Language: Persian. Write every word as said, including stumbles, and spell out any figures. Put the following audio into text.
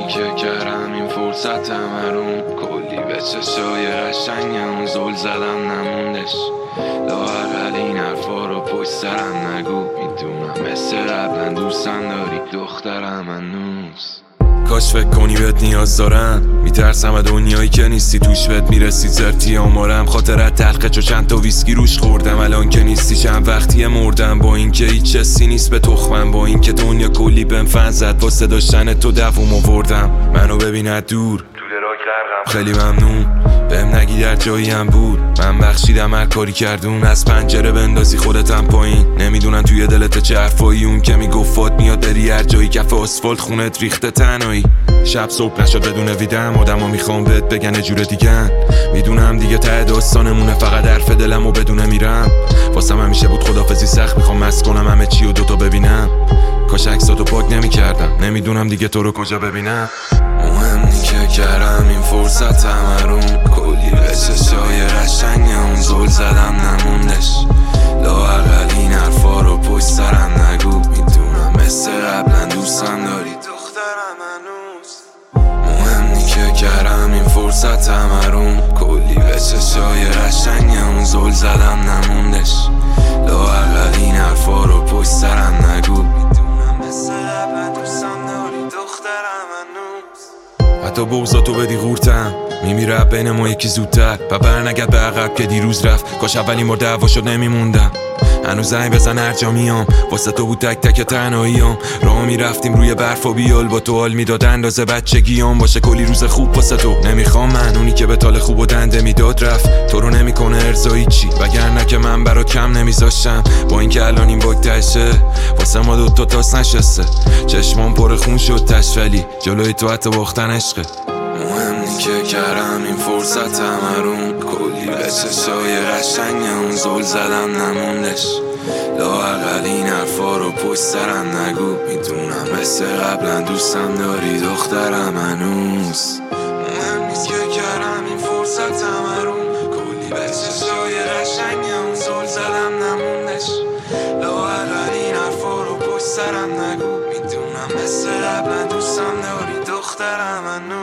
که کردم این فرصت همرون کلی به چشای قشنگم زل زدم نموندش لااقل این حرفا رو پشت سرم نگو میدونم مثل قبلا دوستم داری دخترم هنوز کاش فکر کنی بهت نیاز دارم میترسم دنیایی که نیستی توش بهت میرسی زرتی آمارم خاطرت تلخه چو چند تا ویسکی روش خوردم الان که نیستی چند وقتیه مردم با این که هیچ چیزی نیست به تخمم با این که دنیا کلی بهم فن زد واسه داشتن تو دووم آوردم منو ببیند دور خیلی ممنون بهم نگی در جایی هم بود من بخشیدم هر کاری کردون از پنجره بندازی خودتم پایین نمیدونن توی دلت چه حرفایی اون که میگفت فات میاد بری هر جایی کف آسفالت خونت ریخته تنهایی شب صبح نشد بدون ویدم آدما میخوام بهت بگن جور دیگن میدونم دیگه ته داستانمونه فقط حرف دلم و بدونه میرم واسم همیشه بود خدافظی سخت میخوام مست کنم همه چی و دوتا ببینم کاش عکساتو پاک نمیکردم نمیدونم دیگه تو رو کجا ببینم مهم نی که کردم این فرصت همرون کلی به چشای قشنگم زل زدم نموندش لااقل این حرفا رو پشت سرم نگو میدونم مثل قبلا دوستم داری دخترم هنوز مهم نی که کردم این فرصت همرون کلی به چشای قشنگم زل زدم نموندش لااقل این حرفا رو پشت سرم نگو میدونم مثل قبلا دوستم داری دخترم هنوز حتی بغضاتو بدی غورتم میمیره بین ما یکی زودتر و برنگرد به عقب که دیروز رفت کاش اولین بار دعوا شد نمیموندم هنوز زنگ بزن هر جا میام واسه تو بود تک تک تنهاییام راه میرفتیم روی برف و بیال با تو حال میداد اندازه بچگیام باشه کلی روز خوب واسه تو نمیخوام من اونی که به تال خوب و دنده میداد رفت تو رو نمیکنه ارضایی چی وگرنه که من برا کم نمیذاشتم با اینکه الان این باگ تشه واسه ما دوتا تاس نشسته چشمام پر خون شد تش ولی جلوی تو حتی باختن عشقه مهم نی که کردم این فرصت همرون کلی به چشای قشنگم زل زدم نموندش لااقل این حرفا رو پشت سرم نگو میدونم مثل قبلا دوستم داری دخترم هنوز مهم نیست که کردم این فرصت همرون کلی به چشای قشنگم زل زدم نموندش لااقل این حرفا رو پشت سرم نگو میدونم مثل قبلا دوستم داری دخترم هنوز